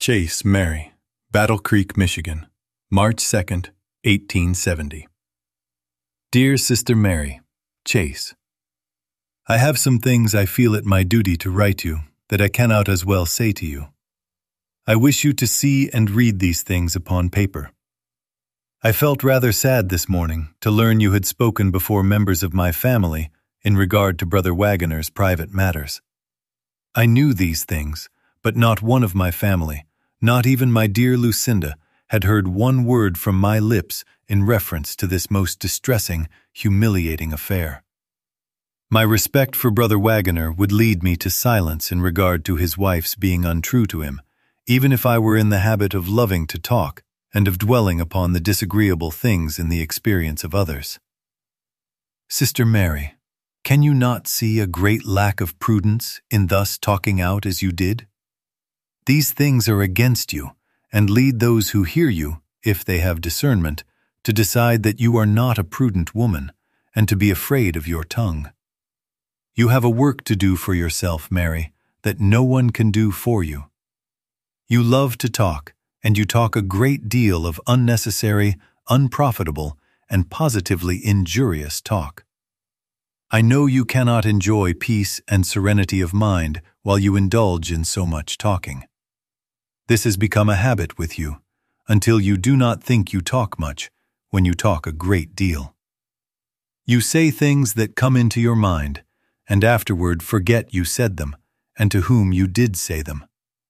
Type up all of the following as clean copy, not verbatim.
Chase, Mary, Battle Creek, Michigan, March 2nd, 1870. Dear Sister Mary, Chase, I have some things I feel it my duty to write you that I cannot as well say to you. I wish you to see and read these things upon paper. I felt rather sad this morning to learn you had spoken before members of my family in regard to Brother Wagoner's private matters. I knew these things, but not one of my family, not even my dear Lucinda, had heard one word from my lips in reference to this most distressing, humiliating affair. My respect for Brother Wagoner would lead me to silence in regard to his wife's being untrue to him, even if I were in the habit of loving to talk and of dwelling upon the disagreeable things in the experience of others. Sister Mary, can you not see a great lack of prudence in thus talking out as you did? These things are against you, and lead those who hear you, if they have discernment, to decide that you are not a prudent woman, and to be afraid of your tongue. You have a work to do for yourself, Mary, that no one can do for you. You love to talk, and you talk a great deal of unnecessary, unprofitable, and positively injurious talk. I know you cannot enjoy peace and serenity of mind while you indulge in so much talking. This has become a habit with you, until you do not think you talk much, when you talk a great deal. You say things that come into your mind, and afterward forget you said them, and to whom you did say them.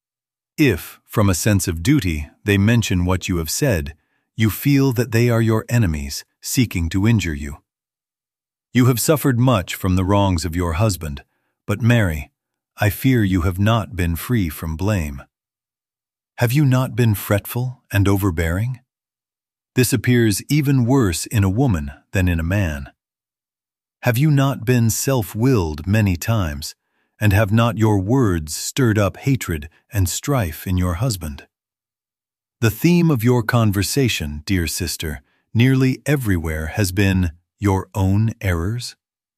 If, from a sense of duty, they mention what you have said, you feel that they are your enemies, seeking to injure you. You have suffered much from the wrongs of your husband, but Mary, I fear you have not been free from blame. Have you not been fretful and overbearing? This appears even worse in a woman than in a man. Have you not been self-willed many times, and have not your words stirred up hatred and strife in your husband? The theme of your conversation, dear sister, nearly everywhere has been your own errors?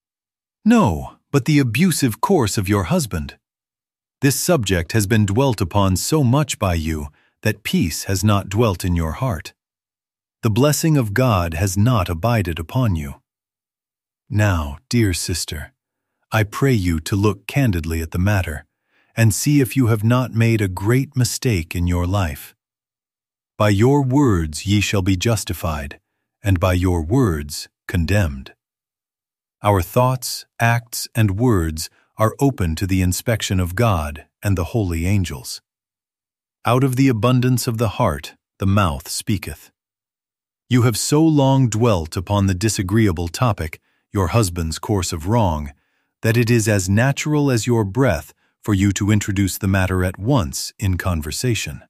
No, but the abusive course of your husband. This subject has been dwelt upon so much by you that peace has not dwelt in your heart. The blessing of God has not abided upon you. Now, dear sister, I pray you to look candidly at the matter, and see if you have not made a great mistake in your life. By your words ye shall be justified, and by your words condemned. Our thoughts, acts, and words are open to the inspection of God and the holy angels. Out of the abundance of the heart the mouth speaketh. You have so long dwelt upon the disagreeable topic, your husband's course of wrong, that it is as natural as your breath for you to introduce the matter at once in conversation.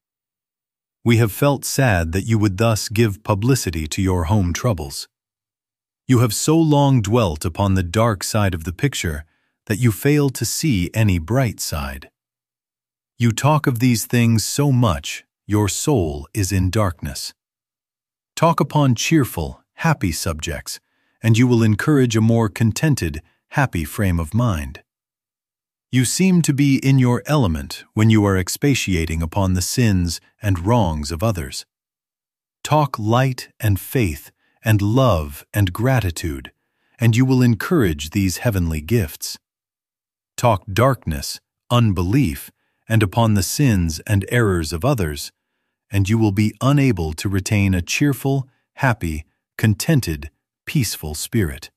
We have felt sad that you would thus give publicity to your home troubles. You have so long dwelt upon the dark side of the picture that you fail to see any bright side. You talk of these things so much, your soul is in darkness. Talk upon cheerful, happy subjects, and you will encourage a more contented, happy frame of mind. You seem to be in your element when you are expatiating upon the sins and wrongs of others. Talk light and faith and love and gratitude, and you will encourage these heavenly gifts. Talk darkness, unbelief, and upon the sins and errors of others, and you will be unable to retain a cheerful, happy, contented, peaceful spirit.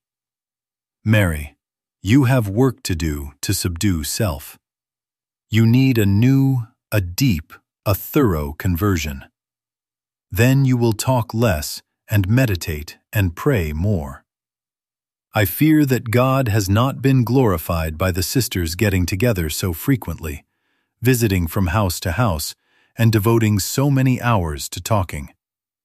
Mary, you have work to do to subdue self. You need a new, a deep, a thorough conversion. Then you will talk less and meditate and pray more. I fear that God has not been glorified by the sisters getting together so frequently, visiting from house to house, and devoting so many hours to talking.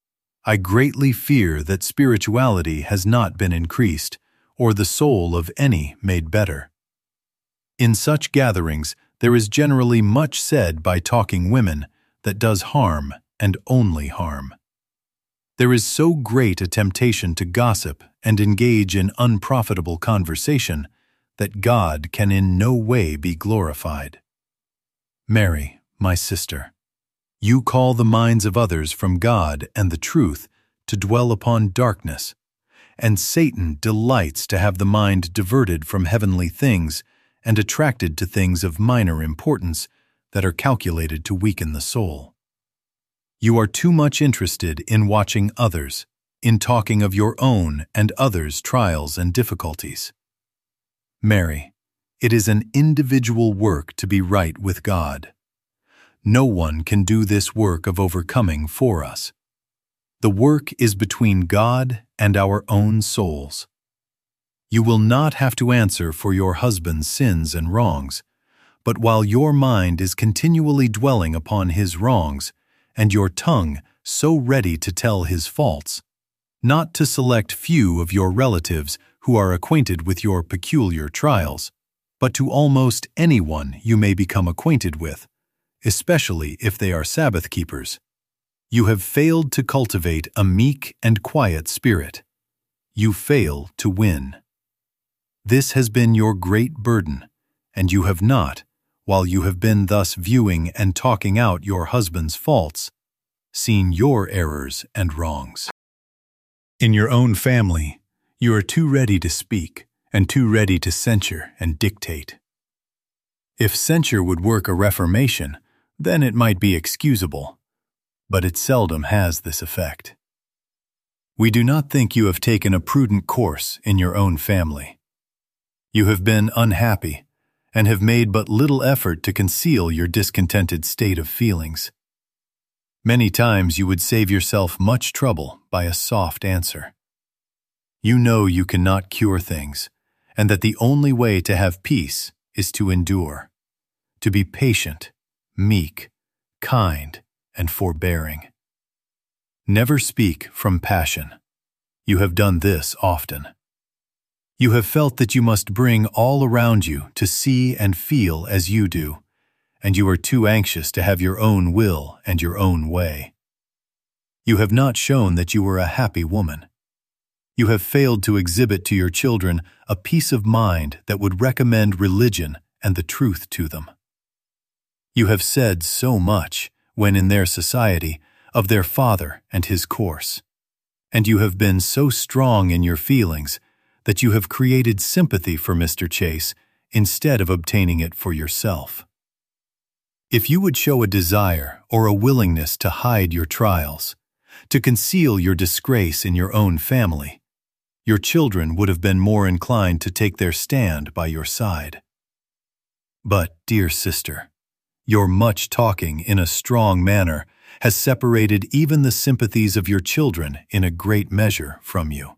I greatly fear that spirituality has not been increased, or the soul of any made better. In such gatherings, there is generally much said by talking women that does harm and only harm. There is so great a temptation to gossip and engage in unprofitable conversation that God can in no way be glorified. Mary, my sister, You call the minds of others from God and the truth to dwell upon darkness, and Satan delights to have the mind diverted from heavenly things and attracted to things of minor importance that are calculated to weaken the soul. You are too much interested in watching others, in talking of your own and others' trials and difficulties. Mary, it is an individual work to be right with God. No one can do this work of overcoming for us. The work is between God and our own souls. You will not have to answer for your husband's sins and wrongs, but while your mind is continually dwelling upon his wrongs, and your tongue so ready to tell his faults, not to select few of your relatives who are acquainted with your peculiar trials, but to almost anyone you may become acquainted with, especially if they are Sabbath keepers. You have failed to cultivate a meek and quiet spirit. You fail to win. This has been your great burden, and you have not, while you have been thus viewing and talking out your husband's faults, seen your errors and wrongs. In your own family, you are too ready to speak and too ready to censure and dictate. If censure would work a reformation, then it might be excusable, but it seldom has this effect. We do not think you have taken a prudent course in your own family. You have been unhappy and have made but little effort to conceal your discontented state of feelings. Many times you would save yourself much trouble by a soft answer. You know you cannot cure things, and that the only way to have peace is to endure, to be patient, meek, kind, and forbearing. Never speak from passion. You have done this often. You have felt that you must bring all around you to see and feel as you do, and you are too anxious to have your own will and your own way. You have not shown that you were a happy woman. You have failed to exhibit to your children a peace of mind that would recommend religion and the truth to them. You have said so much, when in their society, of their father and his course, and you have been so strong in your feelings that you have created sympathy for Mr. Chase instead of obtaining it for yourself. If you would show a desire or a willingness to hide your trials, to conceal your disgrace in your own family, your children would have been more inclined to take their stand by your side. But, dear sister, your much talking in a strong manner has separated even the sympathies of your children in a great measure from you.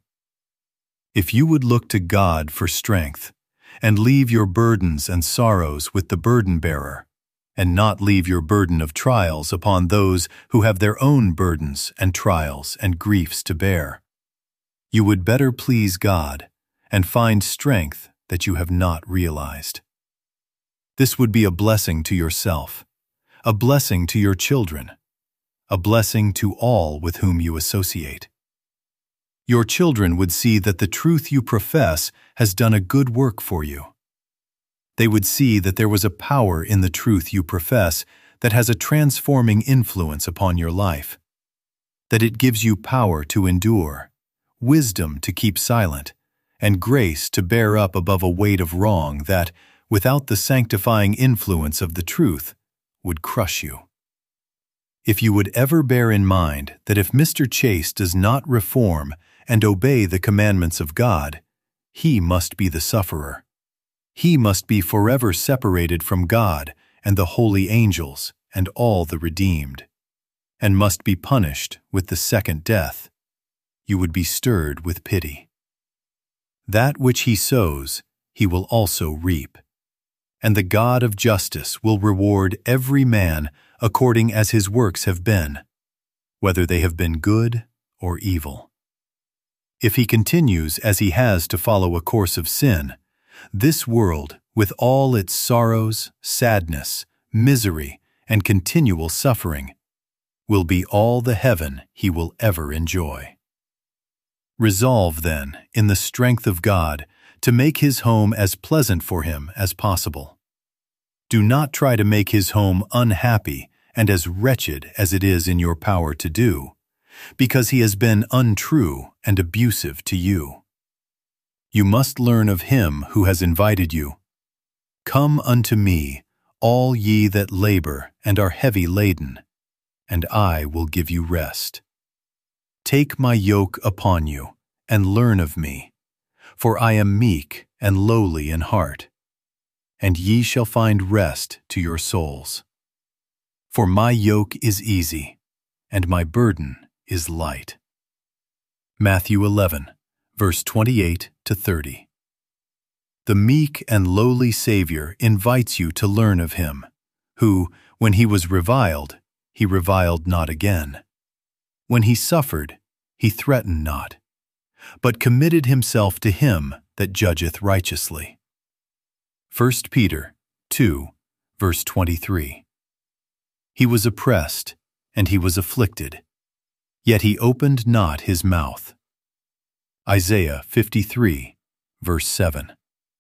If you would look to God for strength, and leave your burdens and sorrows with the burden-bearer, and not leave your burden of trials upon those who have their own burdens and trials and griefs to bear, you would better please God and find strength that you have not realized. This would be a blessing to yourself, a blessing to your children, a blessing to all with whom you associate. Your children would see that the truth you profess has done a good work for you. They would see that there was a power in the truth you profess that has a transforming influence upon your life, that it gives you power to endure, wisdom to keep silent, and grace to bear up above a weight of wrong that, without the sanctifying influence of the truth, would crush you. If you would ever bear in mind that if Mr. Chase does not reform and obey the commandments of God, he must be the sufferer. He must be forever separated from God and the holy angels and all the redeemed, and must be punished with the second death. You would be stirred with pity. That which he sows, he will also reap, and the God of justice will reward every man according as his works have been, whether they have been good or evil. If he continues as he has to follow a course of sin, this world, with all its sorrows, sadness, misery, and continual suffering, will be all the heaven he will ever enjoy. Resolve, then, in the strength of God, to make his home as pleasant for him as possible. Do not try to make his home unhappy and as wretched as it is in your power to do, because he has been untrue and abusive to you. You must learn of him who has invited you. Come unto me, all ye that labor and are heavy laden, and I will give you rest. Take my yoke upon you, and learn of me, for I am meek and lowly in heart, and ye shall find rest to your souls. For my yoke is easy, and my burden is light. Matthew 11, verse 28 to 30. The meek and lowly Savior invites you to learn of him, who, when he was reviled, he reviled not again. When he suffered, he threatened not, but committed himself to him that judgeth righteously. 1 Peter 2, verse 23. He was oppressed, and he was afflicted, yet he opened not his mouth. Isaiah 53, verse 7.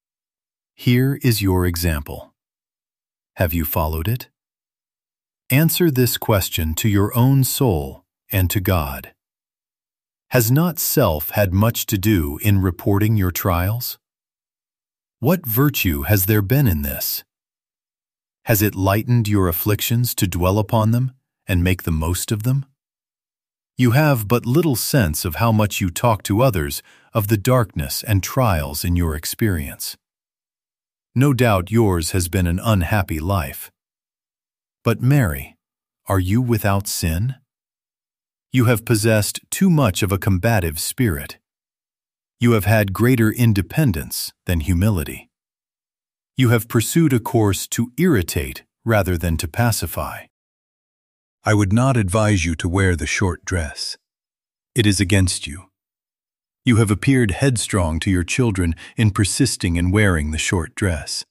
Here is your example. Have you followed it? Answer this question to your own soul and to God. Has not self had much to do in reporting your trials? What virtue has there been in this? Has it lightened your afflictions to dwell upon them and make the most of them? You have but little sense of how much you talk to others of the darkness and trials in your experience. No doubt yours has been an unhappy life. But Mary, are you without sin? You have possessed too much of a combative spirit. You have had greater independence than humility. You have pursued a course to irritate rather than to pacify. I would not advise you to wear the short dress. It is against you. You have appeared headstrong to your children in persisting in wearing the short dress.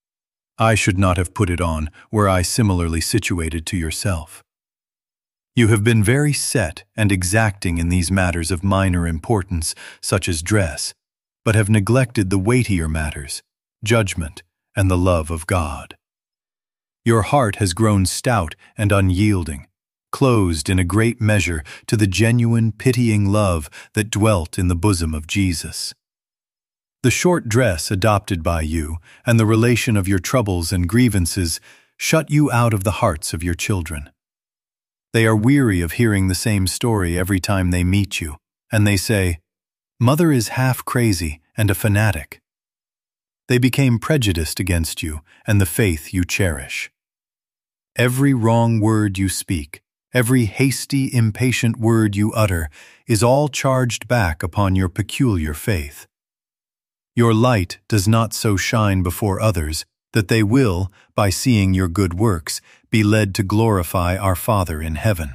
I should not have put it on were I similarly situated to yourself. You have been very set and exacting in these matters of minor importance, such as dress, but have neglected the weightier matters, judgment, and the love of God. Your heart has grown stout and unyielding, closed in a great measure to the genuine, pitying love that dwelt in the bosom of Jesus. The short dress adopted by you and the relation of your troubles and grievances shut you out of the hearts of your children. They are weary of hearing the same story every time they meet you, and they say, "Mother is half crazy and a fanatic." They became prejudiced against you and the faith you cherish. Every wrong word you speak, every hasty, impatient word you utter, is all charged back upon your peculiar faith. Your light does not so shine before others that they will, by seeing your good works, be led to glorify our Father in heaven.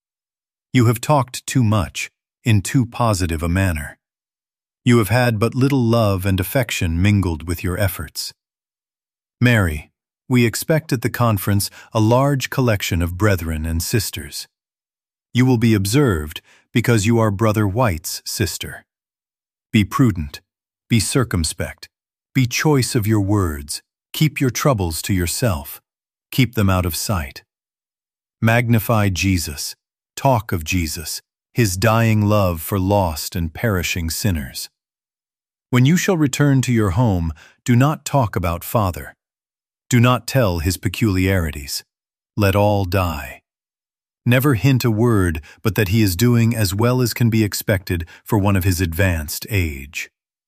You have talked too much, in too positive a manner. You have had but little love and affection mingled with your efforts. Mary, we expect at the conference a large collection of brethren and sisters. You will be observed because you are Brother White's sister. Be prudent, be circumspect, be choice of your words, keep your troubles to yourself, keep them out of sight. Magnify Jesus, talk of Jesus, his dying love for lost and perishing sinners. When you shall return to your home, do not talk about Father. Do not tell his peculiarities. Let all die. Never hint a word but that he is doing as well as can be expected for one of his advanced age.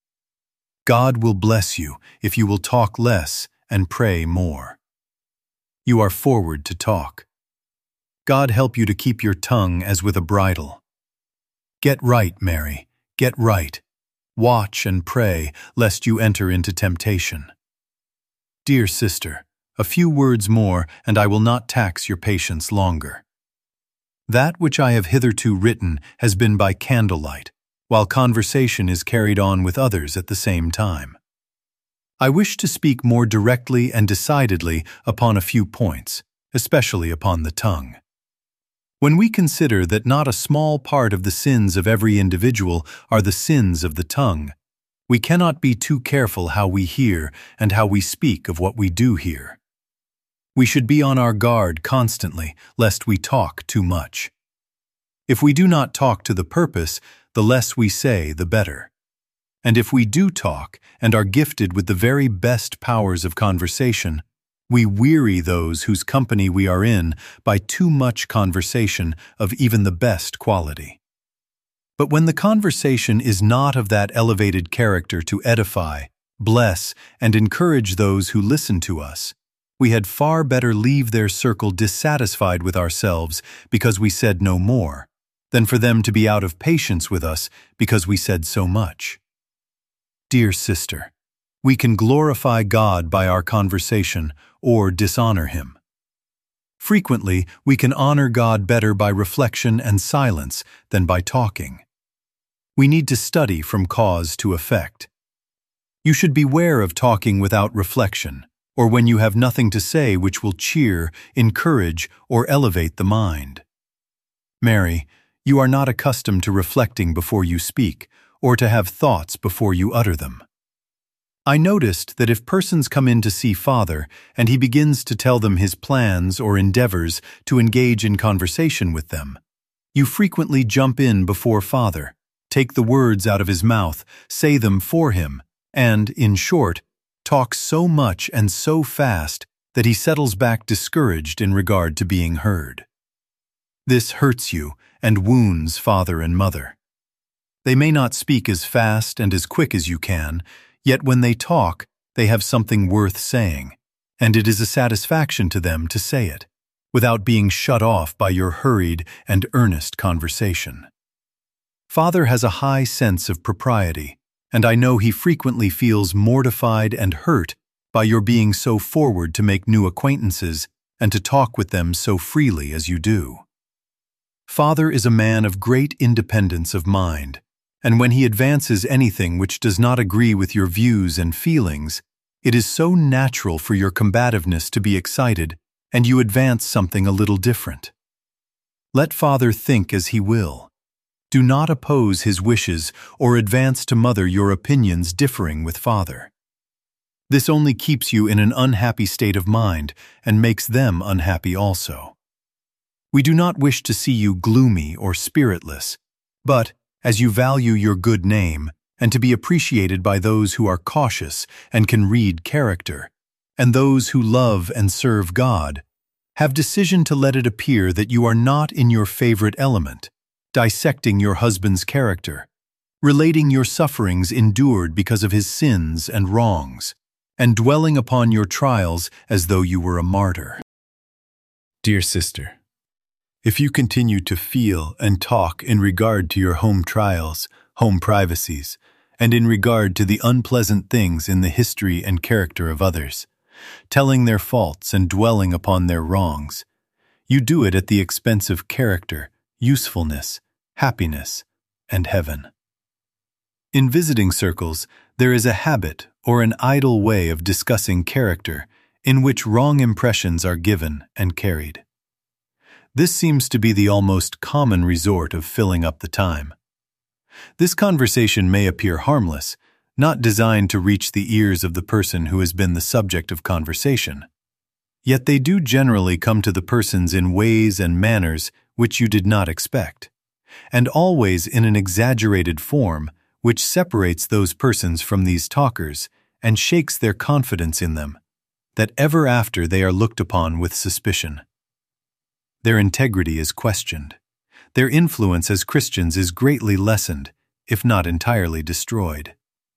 God will bless you if you will talk less and pray more. You are forward to talk. God help you to keep your tongue as with a bridle. Get right, Mary, get right. Watch and pray, lest you enter into temptation. Dear sister, a few words more, and I will not tax your patience longer. That which I have hitherto written has been by candlelight, while conversation is carried on with others at the same time. I wish to speak more directly and decidedly upon a few points, especially upon the tongue. When we consider that not a small part of the sins of every individual are the sins of the tongue, we cannot be too careful how we hear and how we speak of what we do hear. We should be on our guard constantly, lest we talk too much. If we do not talk to the purpose, the less we say, the better. And if we do talk and are gifted with the very best powers of conversation, we weary those whose company we are in by too much conversation of even the best quality. But when the conversation is not of that elevated character to edify, bless, and encourage those who listen to us, we had far better leave their circle dissatisfied with ourselves because we said no more, than for them to be out of patience with us because we said so much. Dear sister, we can glorify God by our conversation or dishonor Him. Frequently, we can honor God better by reflection and silence than by talking. We need to study from cause to effect. You should beware of talking without reflection, or when you have nothing to say which will cheer, encourage, or elevate the mind. Mary, you are not accustomed to reflecting before you speak, or to have thoughts before you utter them. I noticed that if persons come in to see Father, and he begins to tell them his plans or endeavors to engage in conversation with them, you frequently jump in before Father, take the words out of his mouth, say them for him, and, in short, talk so much and so fast that he settles back discouraged in regard to being heard. This hurts you and wounds father and mother. They may not speak as fast and as quick as you can, yet when they talk, they have something worth saying, and it is a satisfaction to them to say it, without being shut off by your hurried and earnest conversation. Father has a high sense of propriety, and I know he frequently feels mortified and hurt by your being so forward to make new acquaintances and to talk with them so freely as you do. Father is a man of great independence of mind, and when he advances anything which does not agree with your views and feelings, it is so natural for your combativeness to be excited, and you advance something a little different. Let Father think as he will. Do not oppose his wishes or advance to Mother your opinions differing with Father. This only keeps you in an unhappy state of mind and makes them unhappy also. We do not wish to see you gloomy or spiritless, but, as you value your good name, and to be appreciated by those who are cautious and can read character, and those who love and serve God, have decision to let it appear that you are not in your favorite element, dissecting your husband's character, relating your sufferings endured because of his sins and wrongs, and dwelling upon your trials as though you were a martyr. Dear sister, if you continue to feel and talk in regard to your home trials, home privacies, and in regard to the unpleasant things in the history and character of others, telling their faults and dwelling upon their wrongs, you do it at the expense of character, usefulness, happiness, and heaven. In visiting circles, there is a habit or an idle way of discussing character in which wrong impressions are given and carried. This seems to be the almost common resort of filling up the time. This conversation may appear harmless, not designed to reach the ears of the person who has been the subject of conversation. Yet they do generally come to the persons in ways and manners which you did not expect, and always in an exaggerated form which separates those persons from these talkers and shakes their confidence in them, that ever after they are looked upon with suspicion. Their integrity is questioned. Their influence as Christians is greatly lessened, if not entirely destroyed.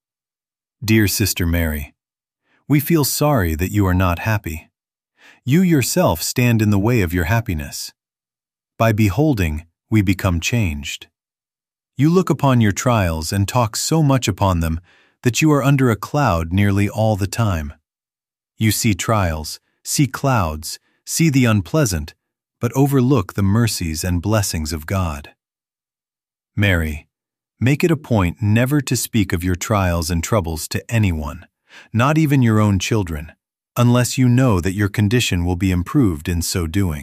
Dear Sister Mary, we feel sorry that you are not happy. You yourself stand in the way of your happiness. By beholding, we become changed. You look upon your trials and talk so much upon them that you are under a cloud nearly all the time. You see trials, see clouds, see the unpleasant, but overlook the mercies and blessings of God. Mary, make it a point never to speak of your trials and troubles to anyone, not even your own children, unless you know that your condition will be improved in so doing.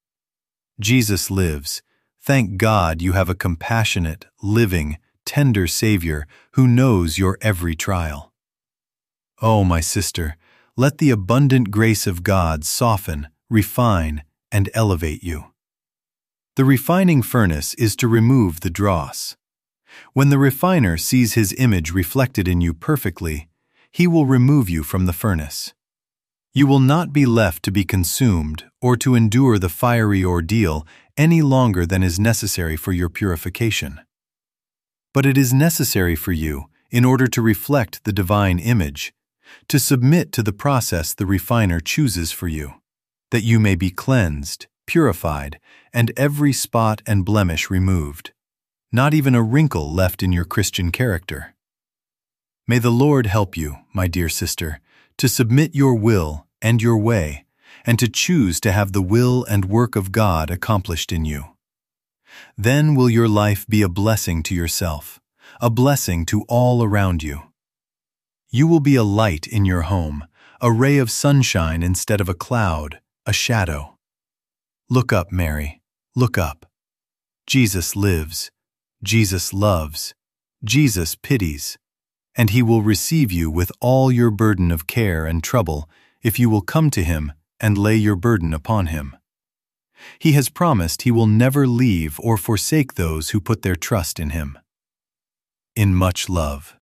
Jesus lives. Thank God you have a compassionate, living, tender Savior who knows your every trial. Oh, my sister, Let the abundant grace of God soften, refine, and elevate you. The refining furnace is to remove the dross. When the refiner sees his image reflected in you perfectly, he will remove you from the furnace. You will not be left to be consumed or to endure the fiery ordeal any longer than is necessary for your purification. But it is necessary for you, in order to reflect the divine image, to submit to the process the refiner chooses for you, that you may be cleansed, purified, and every spot and blemish removed, not even a wrinkle left in your Christian character. May the Lord help you, my dear sister, to submit your will and your way, and to choose to have the will and work of God accomplished in you. Then will your life be a blessing to yourself, a blessing to all around you. You will be a light in your home, a ray of sunshine instead of a cloud, a shadow. Look up, Mary, look up. Jesus lives, Jesus loves, Jesus pities, and he will receive you with all your burden of care and trouble if you will come to him and lay your burden upon him. He has promised he will never leave or forsake those who put their trust in him. In much love.